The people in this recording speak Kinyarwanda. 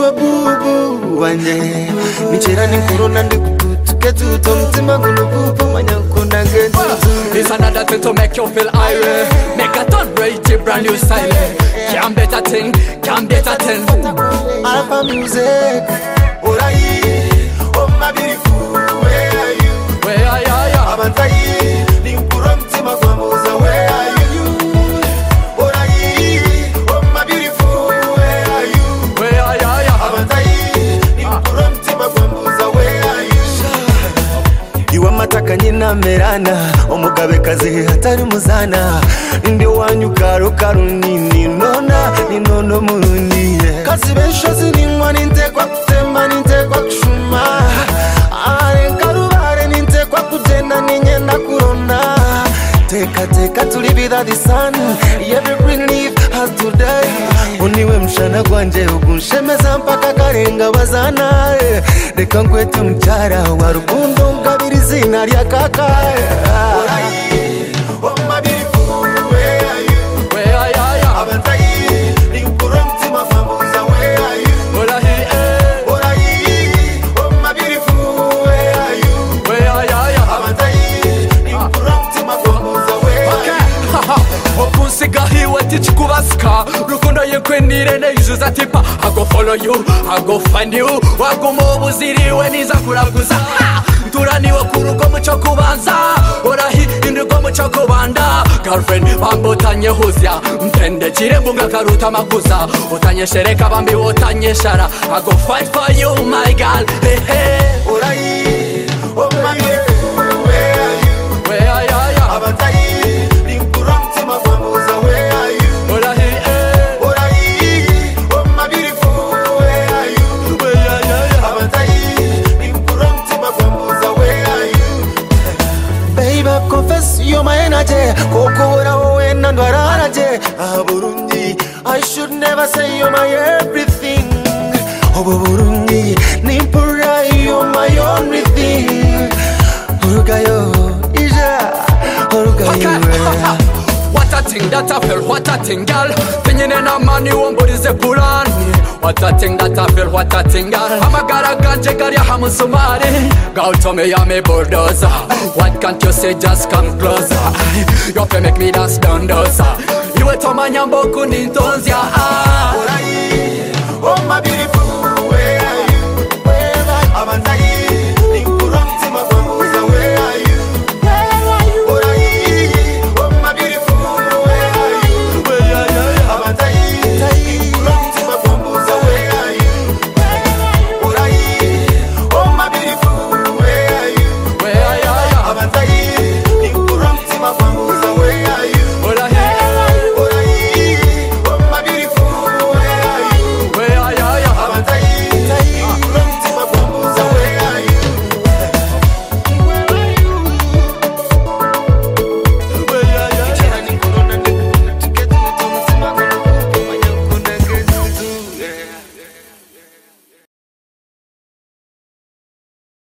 bubu wanje nichera ni corona ndikutuke tuto mtima gulupupo manyakunda getu. It's another thing to make you feel irate. Make a turn rate, brand new style. Can't better thing, can't better thing. Alpha music. Alright, oh my beautiful, where are you? Where are you? Abantai, ninkuro mtima kwa muza, where are you? Alright, oh my beautiful, where are you? Where are you? Abantai, ninkuro mtima kwa muza, where are you? Iwa mataka nyina merana, omugabe kazi hatari muzana. Ndi wanyu karo karo nini nona, ninono murundi. Kasi beshozi nimwa nintekwa kutemba nintekwa kushuma. Karubare nintekwa kujena ninyenda kurona. Teka tulibida the sun. Every green leaf has today. Uniwe mshana kwanje ugunshemeza mpaka karenga bazana. Reka nkwetu mchara wa rukundo ngabiri zina rya kaka. Oh my beautiful, where are you? Where are you? Abantai, ninkuro mtima kwa muza, where are you? Alright, oh my beautiful, where are you? Where are you? Abantai, ninkuro mtima kwa muza, where are you? Okunsiga hiwe tichikubasika rukundo yekwenire nejuza tipa. I go follow you, I go find you. Waguma obuziriwe niza kuraguza. Turaniwe kurugo muco kubanza. Orahi indugo muco kubanda. Girlfriend bambotanye huzya mpende chirembunga karuta makuza. Utanye shereka bambi utanye shara. I go fight for you my girl. Hey hey. Alright, oh my beautiful, where are you? Where are you? Abantai, ninkuro mtima kwa muza, where are you? Alright, oh my beautiful, where are you? Abantai, ninkuro mtima kwa muza, where are you? Babe, I confess you're my energy. Kokora owe nandwara anaje. Burundi, I should never say you're my everything. Oh Burundi, nimpura you're my only thing. Urugayo, ija, urugayo. What a thing that I feel, what a thing, girl. Thinking in a man you won't body the Purani. What a thing that I feel, what a thing, girl. I'm a gara ganja gari hamusumari. Go to me, I'm a bulldozer. What can't you say, just come closer. You can make me dance down dosa. You were to my nyambo kunintonzia.